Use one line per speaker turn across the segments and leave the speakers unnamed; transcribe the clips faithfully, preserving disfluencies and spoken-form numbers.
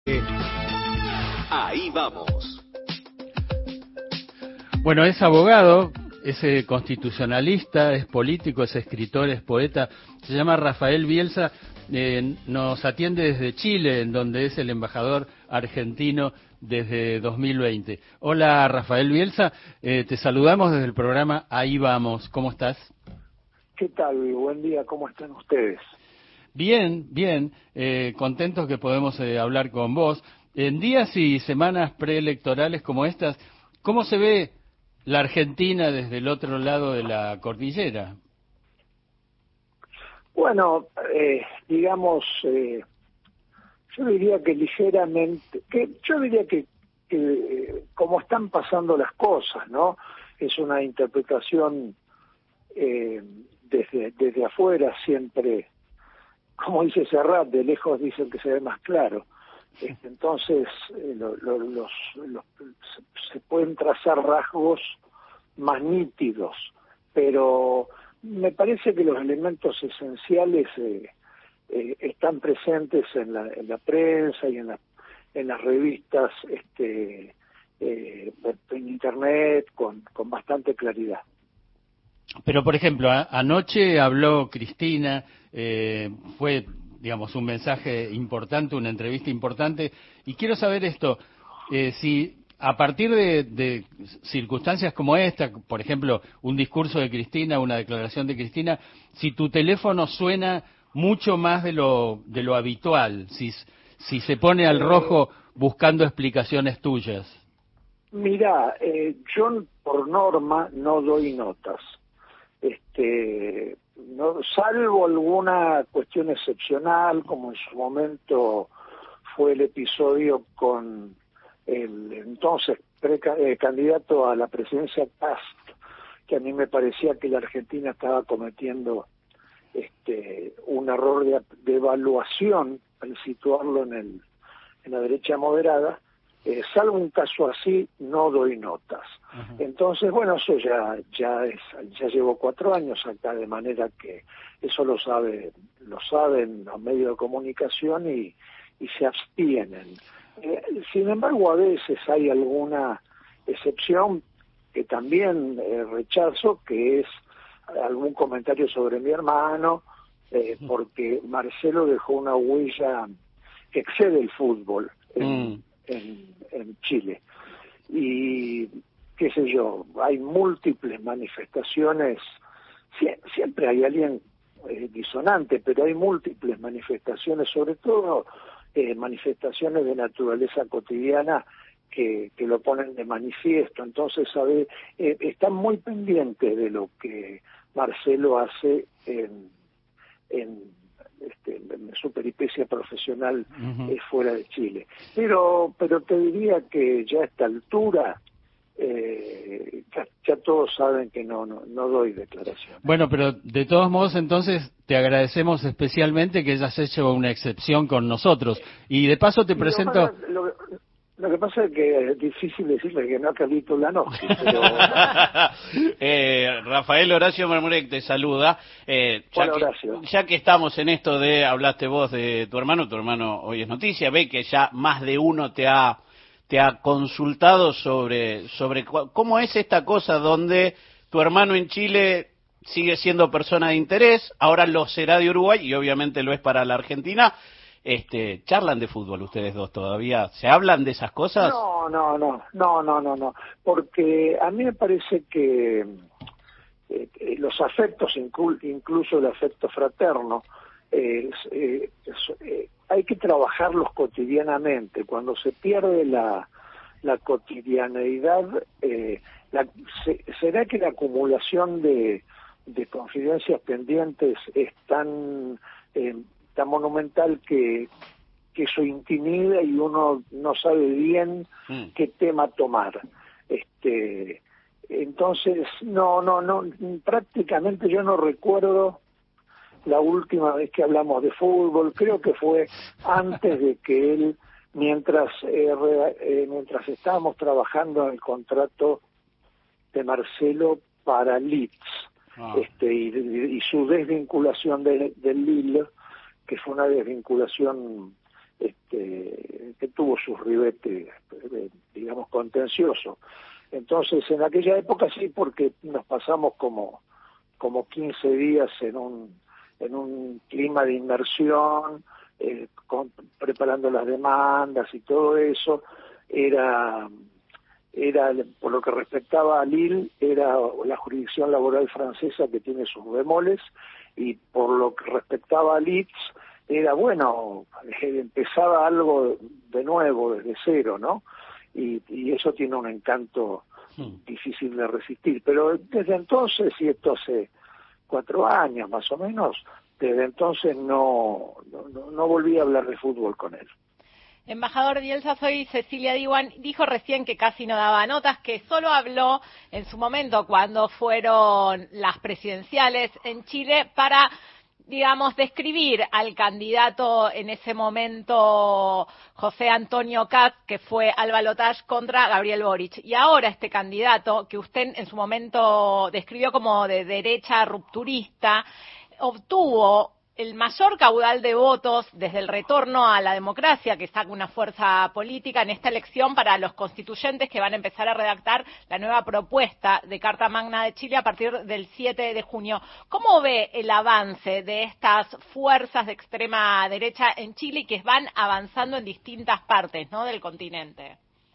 Ahí vamos.
Bueno, es abogado, es eh, constitucionalista, es político, es escritor, es poeta. Se llama Rafael Bielsa, eh, nos atiende desde Chile, en donde es el embajador argentino desde dos mil veinte. Hola, Rafael Bielsa, eh, te saludamos desde el programa Ahí vamos. ¿Cómo estás?
¿Qué tal? Buen día, ¿cómo están ustedes?
Bien, bien, eh, contentos que podemos eh, hablar con vos. En días y semanas preelectorales como estas, ¿cómo se ve la Argentina desde el otro lado de la cordillera?
Bueno, eh, digamos, eh, yo diría que ligeramente, que yo diría que, que eh, como están pasando las cosas, ¿no? Es una interpretación eh, desde, desde afuera siempre, como dice Serrat, de lejos dicen que se ve más claro. Este, entonces, eh, lo, lo, los, los, se pueden trazar rasgos más nítidos, pero me parece que los elementos esenciales eh, eh, están presentes en la, en la prensa y en, la, en las revistas, este, eh, en internet, con, con bastante claridad.
Pero, por ejemplo, a, anoche habló Cristina, eh, fue, digamos, un mensaje importante, una entrevista importante, y quiero saber esto, eh, si a partir de, de circunstancias como esta, por ejemplo, un discurso de Cristina, una declaración de Cristina, si tu teléfono suena mucho más de lo, de lo habitual, si, si se pone al rojo buscando explicaciones tuyas.
Mira, eh, yo por norma no doy notas. Este, no, salvo alguna cuestión excepcional, como en su momento fue el episodio con el entonces preca, eh, candidato a la presidencia Cast, que a mí me parecía que la Argentina estaba cometiendo este, un error de, de evaluación al situarlo en, el, en la derecha moderada. Eh, salvo un caso así, no doy notas. Uh-huh. Entonces, bueno, eso ya ya es ya llevo cuatro años acá, de manera que eso lo sabe lo saben los medios de comunicación y, y se abstienen. Eh, sin embargo, a veces hay alguna excepción que también eh, rechazo, que es algún comentario sobre mi hermano, eh, porque Marcelo dejó una huella que excede el fútbol. En, mm. En, en Chile. Y, qué sé yo, hay múltiples manifestaciones, Sie- siempre hay alguien eh, disonante, pero hay múltiples manifestaciones, sobre todo eh, manifestaciones de naturaleza cotidiana que, que lo ponen de manifiesto. Entonces, sabe, eh, están muy pendientes de lo que Marcelo hace en, en Este, en su peripecia profesional uh-huh. eh, fuera de Chile. Pero pero te diría que ya a esta altura eh, ya, ya todos saben que no, no no doy declaraciones.
Bueno, pero de todos modos entonces te agradecemos especialmente que hayas hecho una excepción con nosotros. Y de paso te
y
presento...
Ojalá, lo, lo que pasa es que es difícil decirle que no a Carlito Lanowski, pero...
eh, Rafael Horacio Marmurek te saluda. Eh, ya,
Hola,
que,
Horacio.
ya que estamos en esto de, hablaste vos de tu hermano, tu hermano hoy es noticia, ve que ya más de uno te ha, te ha consultado sobre, sobre cómo es esta cosa donde tu hermano en Chile sigue siendo persona de interés, ahora lo será de Uruguay y obviamente lo es para la Argentina. Este, ¿charlan de fútbol ustedes dos todavía? ¿Se hablan de esas cosas?
No, no, no, no, no, no, no, porque a mí me parece que eh, los afectos, inclu incluso el afecto fraterno, eh, eh, eh, hay que trabajarlos cotidianamente. Cuando se pierde la, la cotidianeidad, eh, la, se, ¿será que la acumulación de, de confidencias pendientes es tan... Eh, tan monumental que, que eso intimida y uno no sabe bien mm. qué tema tomar? Este, entonces, no, no, no, prácticamente yo no recuerdo la última vez que hablamos de fútbol. Creo que fue antes de que él, mientras eh, eh, mientras estábamos trabajando en el contrato de Marcelo para Leeds, ah. este, y, y su desvinculación de, del Lille, que fue una desvinculación este, que tuvo sus ribetes, digamos, contenciosos. Entonces, en aquella época sí, porque nos pasamos como, como quince días en un, en un clima de inmersión, eh, con, preparando las demandas y todo eso. Era, era, por lo que respectaba a Lille, era la jurisdicción laboral francesa que tiene sus bemoles, y por lo que respectaba a Leeds, era, bueno, empezaba algo de nuevo, desde cero, ¿no? Y, y eso tiene un encanto sí. difícil de resistir. Pero desde entonces, y esto hace cuatro años más o menos, desde entonces no, no, no volví a hablar de fútbol con él.
Embajador Bielsa, soy Cecilia Diwan. Dijo recién que casi no daba notas, que solo habló en su momento cuando fueron las presidenciales en Chile para, digamos, describir al candidato en ese momento, José Antonio Kast, que fue al balotaje contra Gabriel Boric. Y ahora este candidato, que usted en su momento describió como de derecha rupturista, obtuvo el mayor caudal de votos desde el retorno a la democracia que saca una fuerza política en esta elección para los constituyentes que van a empezar a redactar la nueva propuesta de Carta Magna de Chile a partir del siete de junio. ¿Cómo ve el avance de estas fuerzas de extrema derecha en Chile que van avanzando en distintas partes, ¿no?, del continente?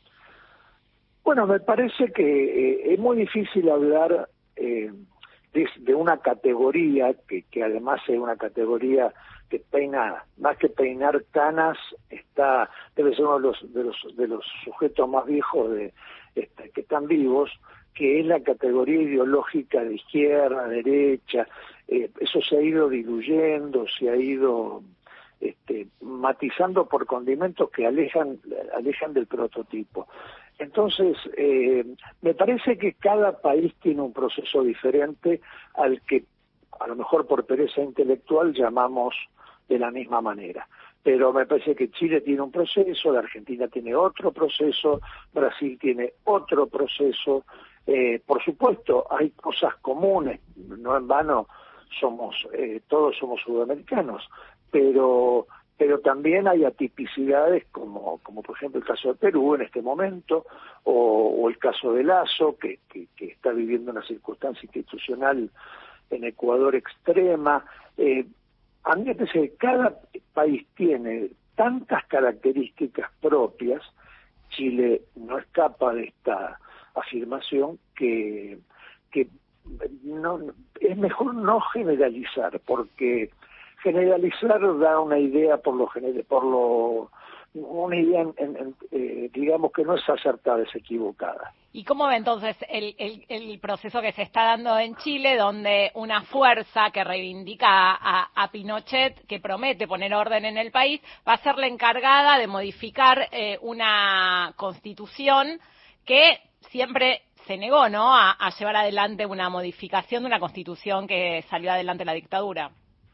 Bueno, me parece que eh, es muy difícil hablar eh, de, de una categoría que, que además es una categoría que peina, más que peinar canas, está debe ser uno de los de los de los sujetos más viejos de este, que están vivos, que es la categoría ideológica de izquierda, derecha. Eh, eso se ha ido diluyendo, se ha ido este, matizando por condimentos que alejan alejan del prototipo. Entonces, eh, me parece que cada país tiene un proceso diferente al que, a lo mejor por pereza intelectual, llamamos de la misma manera. Pero me parece que Chile tiene un proceso, la Argentina tiene otro proceso, Brasil tiene otro proceso. Eh, por supuesto, hay cosas comunes, no en vano somos, eh, todos somos sudamericanos, pero... pero también hay atipicidades como, como por ejemplo el caso de Perú en este momento, o, o el caso de Lasso, que, que, que está viviendo una circunstancia institucional en Ecuador extrema. Eh, a mí me parece que cada país tiene tantas características propias, Chile no escapa de esta afirmación, que, que no, es mejor no generalizar, porque generalizar da una idea por lo general, por lo una idea en, en, en, eh, digamos que no es acertada, es equivocada.
¿Y cómo ve entonces el, el, el proceso que se está dando en Chile, donde una fuerza que reivindica a, a Pinochet, que promete poner orden en el país, va a ser la encargada de modificar eh, una constitución que siempre se negó, ¿no?, a, a llevar adelante una modificación de una constitución que salió adelante la dictadura?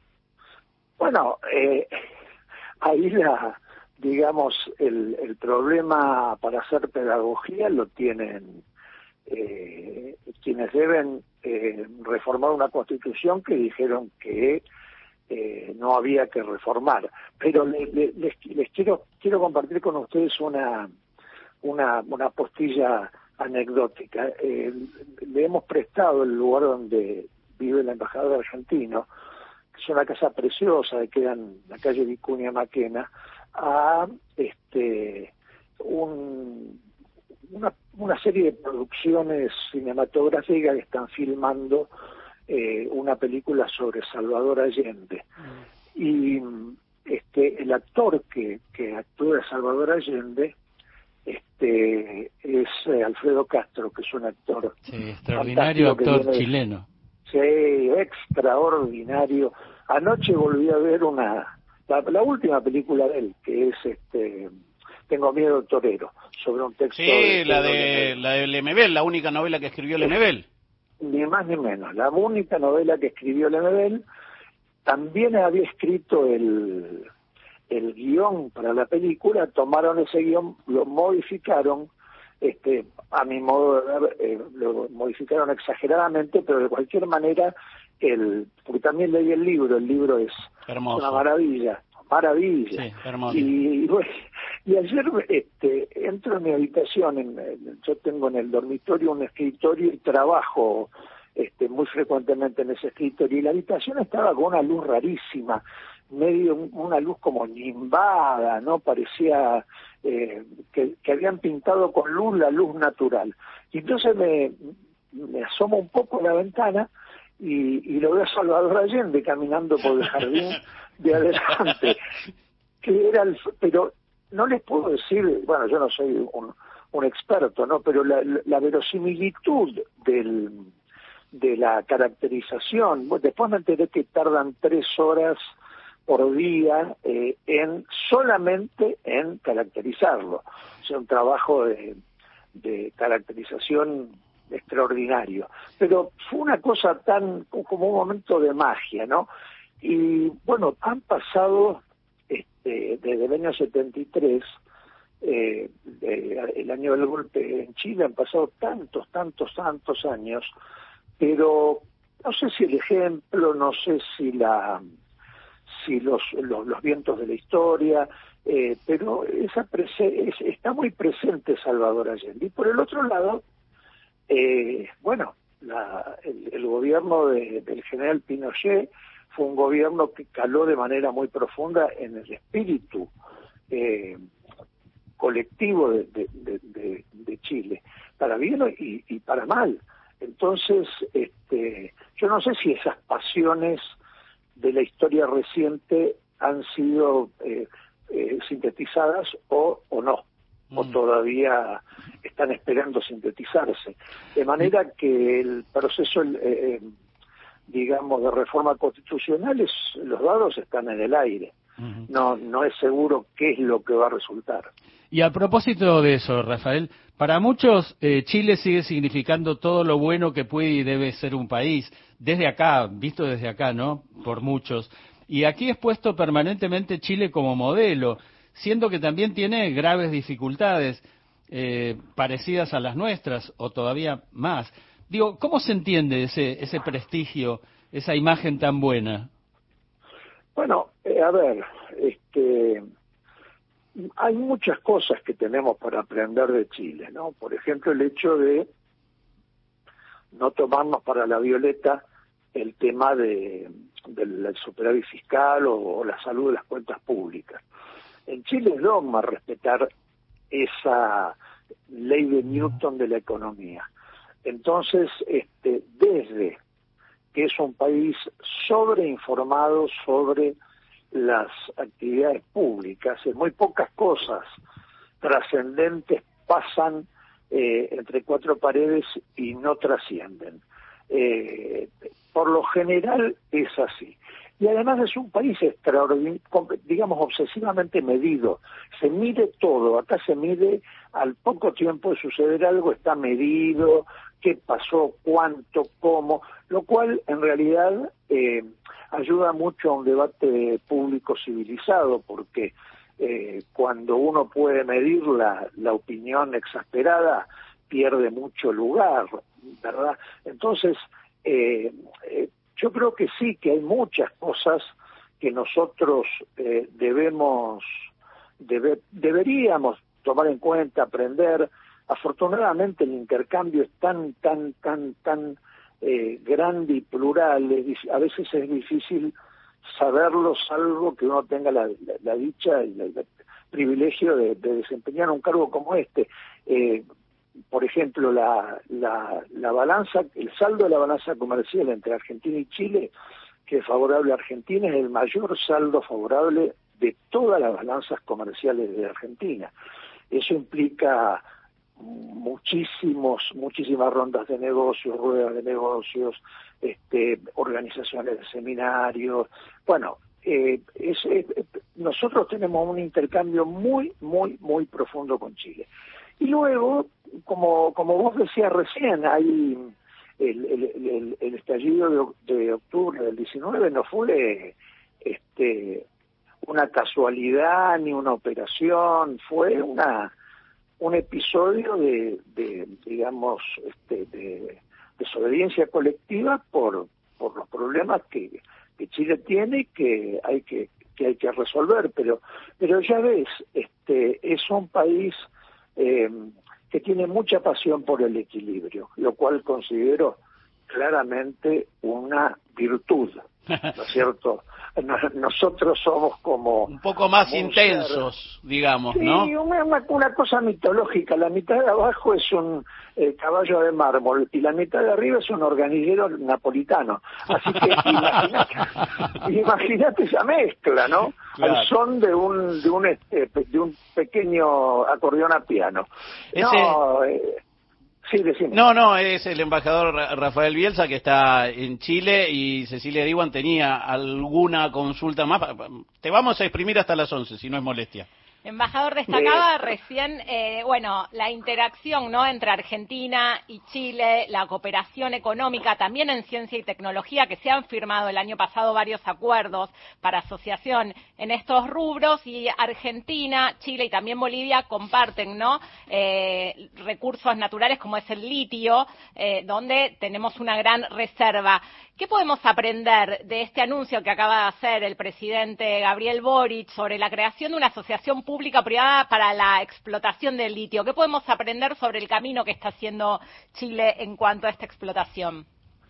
Bueno, eh, ahí la, digamos, el, el problema para hacer pedagogía lo tienen eh, quienes deben eh, reformar una constitución que dijeron que eh, no había que reformar. Pero le, le, les, les quiero quiero compartir con ustedes una una, una postilla anecdótica. Eh, le hemos prestado el lugar donde vive el embajador argentino, que es una casa preciosa que queda en la calle Vicuña Maquena, a este un, una, una serie de producciones cinematográficas que están filmando eh, una película sobre Salvador Allende. Mm. Y este el actor que, que actúa de Salvador Allende este es eh, Alfredo Castro, que es un actor
sí, extraordinario actor de, chileno.
Sí, extraordinario. Anoche volví a ver una la, la última película de él, que es este Tengo miedo torero, sobre un texto
sí, de la de la de Lemebel, la única novela que escribió Lemebel.
Ni más ni menos, la única novela que escribió Lemebel. También había escrito el el guión para la película, tomaron ese guión, lo modificaron, este a mi modo de ver, eh, lo modificaron exageradamente, pero de cualquier manera, el porque también leí el libro, el libro es
hermoso,
una maravilla, maravilla.
Sí, hermoso.
Y, bueno, y ayer este, entro en mi habitación, en, en, yo tengo en el dormitorio un escritorio y trabajo este, muy frecuentemente en ese escritorio, y la habitación estaba con una luz rarísima, medio una luz como nimbada, ¿no? Parecía eh, que, que habían pintado con luz la luz natural. Y entonces me, me asomo un poco a la ventana y, y lo veo a Salvador Allende caminando por el jardín de adelante, que era el, pero no les puedo decir, bueno, yo no soy un, un experto, ¿no? Pero la, la verosimilitud del, de la caracterización, bueno, después me enteré que tardan tres horas por día eh, en solamente en caracterizarlo. O sea, un trabajo de, de caracterización extraordinario. Pero fue una cosa tan, como un momento de magia, ¿no? Y bueno, han pasado este, desde el año setenta y tres, eh, de, el año del golpe en Chile, han pasado tantos, tantos, tantos años, pero no sé si el ejemplo, no sé si la si los, los, los vientos de la historia, eh, pero esa prese es, está muy presente Salvador Allende. Y por el otro lado, eh, bueno, la, el, el gobierno de, del general Pinochet fue un gobierno que caló de manera muy profunda en el espíritu eh, colectivo de, de, de, de, de Chile, para bien y, y para mal. Entonces, este, yo no sé si esas pasiones de la historia reciente han sido eh, eh, sintetizadas o, o no, mm. o todavía están esperando sintetizarse. De manera que el proceso, eh, digamos, de reforma constitucional, es, los dados están en el aire. Uh-huh. No, no es seguro qué es lo que va a resultar.
Y a propósito de eso, Rafael, para muchos eh, Chile sigue significando todo lo bueno que puede y debe ser un país, desde acá, visto desde acá, ¿no? Por muchos. Y aquí es puesto permanentemente Chile como modelo, siendo que también tiene graves dificultades eh, parecidas a las nuestras, o todavía más. Digo, ¿cómo se entiende ese, ese prestigio, esa imagen tan buena?
Bueno, eh, a ver, este... hay muchas cosas que tenemos para aprender de Chile, ¿no? Por ejemplo, el hecho de no tomarnos para la violeta el tema de, del superávit fiscal o, o la salud de las cuentas públicas. En Chile es dogma respetar esa ley de Newton de la economía. Entonces, este, desde que es un país sobreinformado sobre las actividades públicas, en muy pocas cosas trascendentes pasan eh, entre cuatro paredes y no trascienden. Eh, por lo general es así. Y además es un país extraordinario, digamos, obsesivamente medido. Se mide todo, acá se mide al poco tiempo de suceder algo, está medido, qué pasó, cuánto, cómo, lo cual en realidad eh, ayuda mucho a un debate público civilizado, porque eh, cuando uno puede medir la, la opinión exasperada, pierde mucho lugar, ¿verdad? Entonces, eh, eh, yo creo que sí, que hay muchas cosas que nosotros eh, debemos, debe, deberíamos tomar en cuenta, aprender. Afortunadamente el intercambio es tan, tan, tan, tan eh, grande y plural, es, a veces es difícil saberlo, salvo que uno tenga la, la, la dicha y el privilegio de, de desempeñar un cargo como este. Eh, por ejemplo, la, la, la balanza, el saldo de la balanza comercial entre Argentina y Chile, que es favorable a Argentina, es el mayor saldo favorable de todas las balanzas comerciales de Argentina. Eso implica muchísimos, muchísimas rondas de negocios, ruedas de negocios, este, organizaciones de seminarios. Bueno, eh, es, eh, nosotros tenemos un intercambio muy, muy, muy profundo con Chile. Y luego, como, como vos decías recién, hay el, el, el, el estallido de, de octubre del diecinueve no fue este, una casualidad ni una operación, fue una un episodio de, de digamos, este, de desobediencia colectiva por, por los problemas que, que Chile tiene y que hay que que hay que resolver, pero pero ya ves, este es un país eh, que tiene mucha pasión por el equilibrio, lo cual considero claramente una virtud, ¿no es cierto? Nosotros somos como...
Un poco más
como
intensos, ser, digamos,
sí,
¿no?
Sí, una, una cosa mitológica. La mitad de abajo es un eh, caballo de mármol y la mitad de arriba es un organillero napolitano. Así que imagínate, imagínate esa mezcla, ¿no? Claro. Al son de un de un, este, de un pequeño acordeón a piano.
Ese...
No... Eh, Sí, decime.
No, no, es el embajador Rafael Bielsa que está en Chile y Cecilia Diwan tenía alguna consulta más. Te vamos a exprimir hasta las once, si no es molestia.
Embajador, destacaba recién, eh, bueno, la interacción, ¿no?, entre Argentina y Chile, la cooperación económica, también en ciencia y tecnología, que se han firmado el año pasado varios acuerdos para asociación en estos rubros, y Argentina, Chile y también Bolivia comparten, ¿no?, eh, recursos naturales como es el litio, eh, donde tenemos una gran reserva. ¿Qué podemos aprender de este anuncio que acaba de hacer el presidente Gabriel Boric sobre la creación de una asociación pública-privada para la explotación del litio? ¿Qué podemos aprender sobre el camino que está haciendo Chile en cuanto a esta explotación?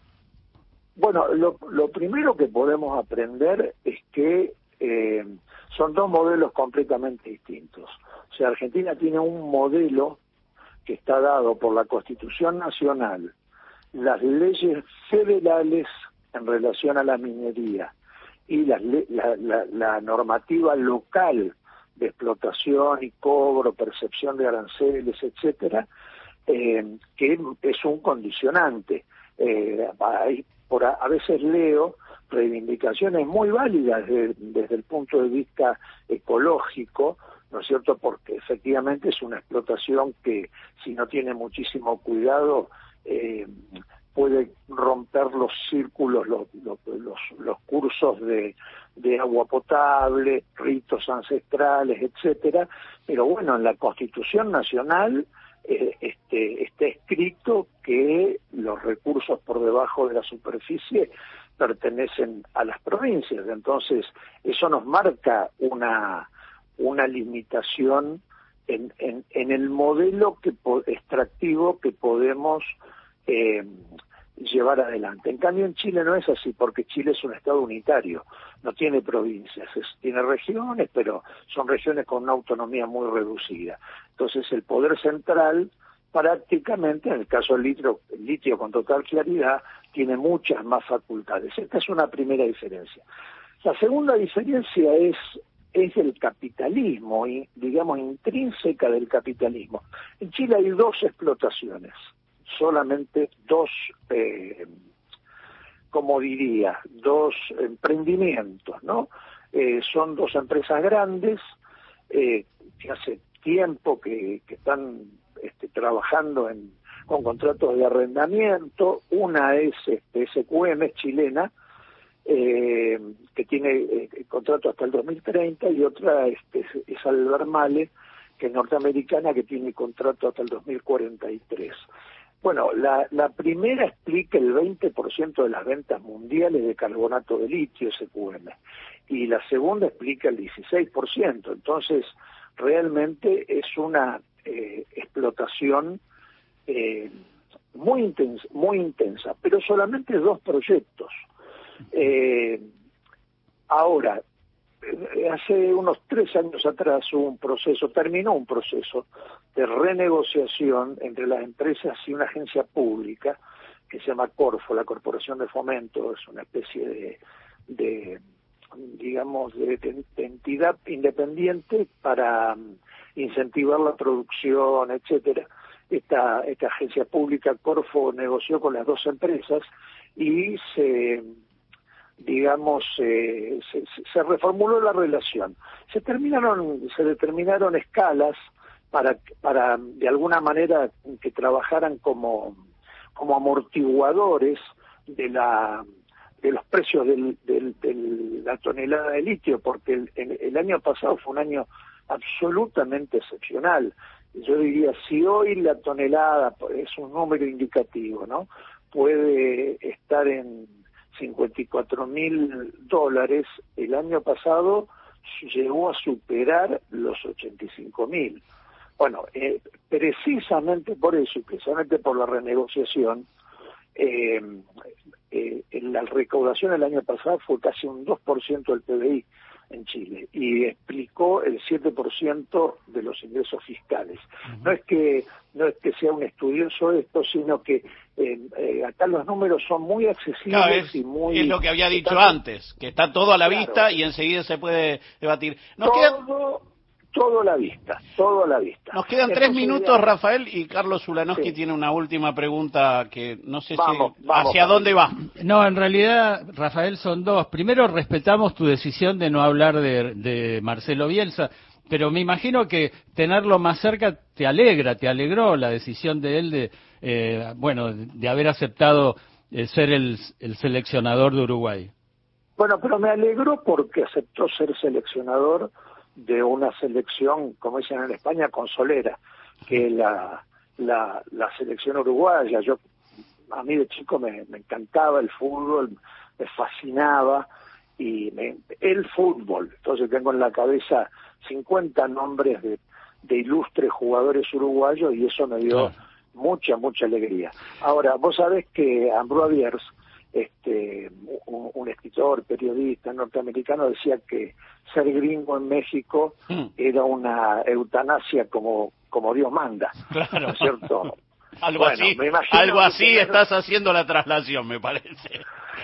Bueno, lo, lo primero que podemos aprender es que eh, son dos modelos completamente distintos. O sea, Argentina tiene un modelo que está dado por la Constitución Nacional, las leyes federales en relación a la minería y la, la, la, la normativa local de explotación y cobro, percepción de aranceles, etcétera, eh, que es un condicionante. Eh, hay, por a, a veces leo reivindicaciones muy válidas de, desde el punto de vista ecológico, ¿no es cierto?, porque efectivamente es una explotación que, si no tiene muchísimo cuidado, eh, puede romper los círculos, los, los, los, los cursos de, de agua potable, ritos ancestrales, etcétera. Pero bueno, en la Constitución Nacional eh, este, está escrito que los recursos por debajo de la superficie pertenecen a las provincias. Entonces, eso nos marca una, una limitación en, en, en el modelo que, extractivo que podemos Eh, llevar adelante. En cambio, en Chile no es así, porque Chile es un estado unitario, no tiene provincias, es, tiene regiones, pero son regiones con una autonomía muy reducida. Entonces, el poder central, prácticamente, en el caso del litio, el litio con total claridad, tiene muchas más facultades. Esta es una primera diferencia. La segunda diferencia es es el capitalismo, y digamos intrínseca del capitalismo. En Chile hay dos explotaciones, solamente dos, eh, como diría, dos emprendimientos, ¿no? Eh, son dos empresas grandes eh, que hace tiempo que, que están este, trabajando en, con contratos de arrendamiento. Una es este, S Q M, es chilena, eh, que tiene eh, contrato hasta el dos mil treinta, y otra este, es, es Albemarle, que es norteamericana, que tiene contrato hasta el dos mil cuarenta y tres. Bueno, la, la primera explica el veinte por ciento de las ventas mundiales de carbonato de litio, S Q M, y la segunda explica el dieciséis por ciento. Entonces, realmente es una eh, explotación eh, muy intensa, muy intensa, pero solamente dos proyectos. Eh, ahora, hace unos tres años atrás hubo un proceso, terminó un proceso de renegociación entre las empresas y una agencia pública que se llama Corfo, la Corporación de Fomento, es una especie de, de digamos, de, de, de entidad independiente para um, incentivar la producción, etcétera. Esta, esta agencia pública, Corfo, negoció con las dos empresas y se... digamos, eh, se, se reformuló la relación. Se terminaron, se determinaron escalas para, para de alguna manera que trabajaran como, como amortiguadores de la de los precios del, del, de la tonelada de litio, porque el, el, el año pasado fue un año absolutamente excepcional. Yo diría, si hoy la tonelada es un número indicativo, ¿no?, puede estar en cincuenta y cuatro mil dólares, el año pasado llegó a superar los ochenta y cinco mil. Bueno, eh, precisamente por eso, precisamente por la renegociación, eh, eh, la recaudación el año pasado fue casi un dos por ciento del P B I en Chile y explicó el siete por ciento de los ingresos fiscales. Uh-huh. No es que no es que sea un estudioso de esto, sino que eh, eh, acá los números son muy accesibles. Claro,
es,
y muy...
es lo que había dicho está, antes, que está todo a la claro, vista y enseguida se puede debatir. Nos
todo,
queda...
todo a la vista, todo a la vista.
Nos quedan Entonces, tres minutos, ya... Rafael, y Carlos Ulanowski sí. tiene una última pregunta que no sé
vamos,
si
vamos,
hacia dónde va.
No, en realidad, Rafael, son dos. Primero, respetamos tu decisión de no hablar de, de Marcelo Bielsa, pero me imagino que tenerlo más cerca te alegra, te alegró la decisión de él de, eh, bueno, de haber aceptado eh, ser el, el seleccionador de Uruguay.
Bueno, pero me alegró porque aceptó ser seleccionador de una selección, como dicen en España, consolera, que es la, la, la selección uruguaya. Yo, a mí de chico me, me encantaba el fútbol, me fascinaba, y me, el fútbol. Entonces tengo en la cabeza cincuenta nombres de, de ilustres jugadores uruguayos y eso me dio claro. mucha, mucha alegría. Ahora, vos sabés que Ambroise Bierce, este, un, un escritor, periodista norteamericano, decía que ser gringo en México mm. era una eutanasia como, como Dios manda.
Claro.
¿No es cierto?
Algo
bueno,
así, algo así tener... estás haciendo la traslación, me parece.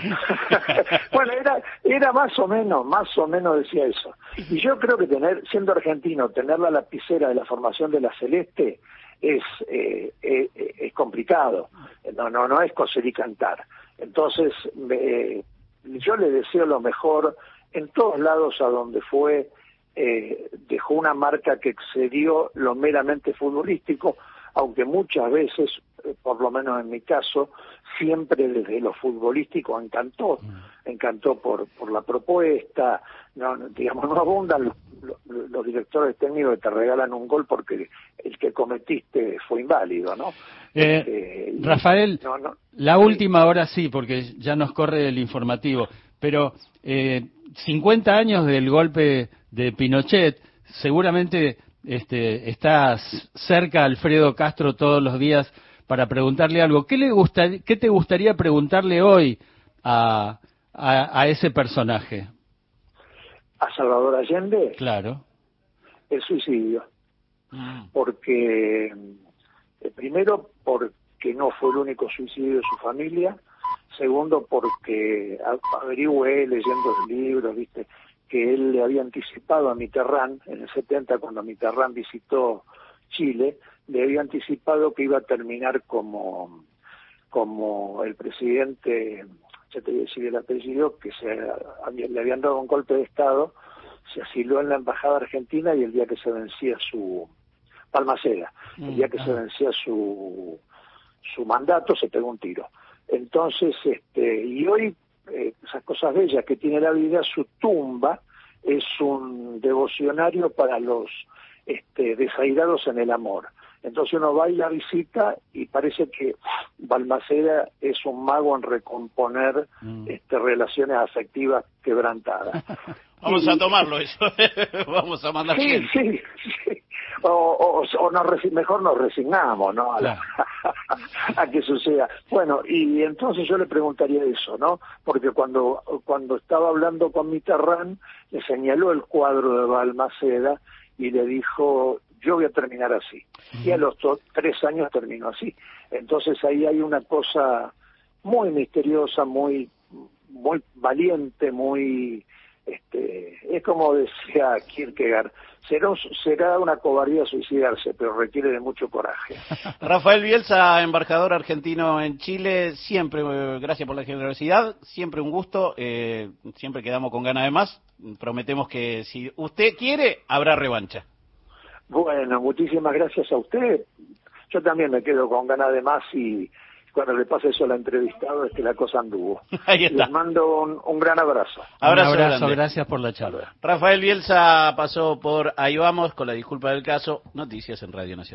Bueno, era era más o menos, más o menos decía eso. Y yo creo que tener, siendo argentino, tener la lapicera de la formación de la Celeste es eh, eh, es complicado. No no no es coser y cantar. Entonces, eh, yo le deseo lo mejor en todos lados a donde fue. Eh, dejó una marca que excedió lo meramente futbolístico, aunque muchas veces, eh, por lo menos en mi caso, siempre desde lo futbolístico encantó, mm. encantó por por la propuesta. No, digamos, no abundan los, los, los directores técnicos que te regalan un gol porque el que cometiste fue inválido, ¿no?
Eh, eh, Rafael, no, no, la sí. última ahora sí, porque ya nos corre el informativo, pero eh, cincuenta años del golpe de Pinochet, seguramente este, estás cerca a Alfredo Castro todos los días para preguntarle algo. ¿Qué le gusta, qué te gustaría preguntarle hoy a, a, a ese personaje?
¿A Salvador Allende?
Claro.
El suicidio. Mm. Porque, eh, primero, porque no fue el único suicidio de su familia. Segundo, porque averigüé leyendo los libros, viste, que él le había anticipado a Mitterrand en el setenta, cuando Mitterrand visitó Chile, le había anticipado que iba a terminar como como el presidente, ya te voy a decir el apellido, que se había, le habían dado un golpe de Estado, se asiló en la embajada argentina y el día que se vencía su Balmaceda, el día que se vencía su su mandato se pegó un tiro. Entonces, este, y hoy eh, esas cosas bellas que tiene la vida, su tumba es un devocionario para los este, desairados en el amor. Entonces uno va y la visita y parece que Balmaceda es un mago en recomponer mm. este, relaciones afectivas quebrantadas.
Vamos y, a tomarlo eso, vamos a mandar
sí,
gente.
Sí, sí. O, o, o nos, mejor nos resignamos, ¿no? A, la, a que suceda. Bueno, y entonces yo le preguntaría eso, ¿no? Porque cuando cuando estaba hablando con Mitterrand, le señaló el cuadro de Balmaceda y le dijo, yo voy a terminar así. Y a los to- tres años terminó así. Entonces ahí hay una cosa muy misteriosa, muy muy valiente, muy... Este, es como decía Kierkegaard, será, será una cobardía suicidarse, pero requiere de mucho coraje.
Rafael Bielsa, embajador argentino en Chile, siempre, eh, gracias por la generosidad, siempre un gusto, eh, siempre quedamos con ganas de más, prometemos que si usted quiere, habrá revancha.
Bueno, muchísimas gracias a usted, yo también me quedo con ganas de más y cuando le pase eso al entrevistado es que la cosa anduvo.
Ahí está.
Les mando un, un gran abrazo.
Abrazo,
un abrazo,
grande.
Gracias por la charla.
Rafael Bielsa pasó por Ahí Vamos, con la disculpa del caso, Noticias en Radio Nacional.